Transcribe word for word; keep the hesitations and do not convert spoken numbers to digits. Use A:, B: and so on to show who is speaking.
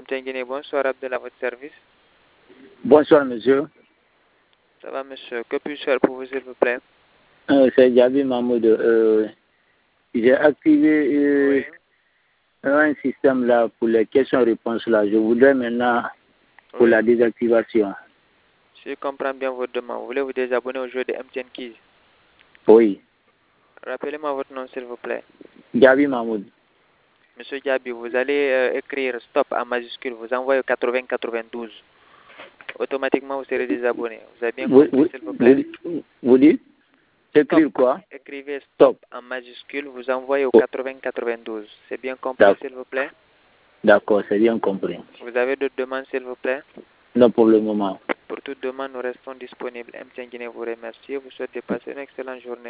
A: M T N Guinée, bonsoir Abdel à votre service.
B: Bonsoir monsieur.
A: Ça va monsieur, que puis-je faire pour vous s'il vous plaît?
B: Euh, C'est Djabi Mahmoud. Euh, J'ai activé euh,
A: Oui.
B: un système là pour les questions-réponses là. Je voudrais maintenant pour
A: Oui.
B: la désactivation.
A: Si je comprends bien votre demande, vous voulez vous désabonner au jeu de M T N Keys?
B: Oui.
A: Rappelez-moi votre nom s'il vous plaît.
B: Djabi Mahmoud.
A: Monsieur Djabi, vous allez euh, écrire stop en majuscule, vous envoyez au quatre-vingts quatre-vingt-douze. Automatiquement vous serez désabonné. Vous avez bien
B: Vous,
A: compris
B: vous,
A: s'il vous plaît?
B: vous, vous dites
A: Stop.
B: écrire quoi?
A: Écrivez
B: Stop.
A: stop en majuscule, vous envoyez au
B: Oh,
A: quatre-vingts quatre-vingt-douze. C'est bien compris s'il vous plaît?
B: D'accord, c'est bien compris.
A: Vous avez d'autres demandes s'il vous plaît?
B: Non pour le moment.
A: Pour toute demande, nous restons disponibles. M T N Guinée vous remercie et vous souhaite de passer une excellente journée.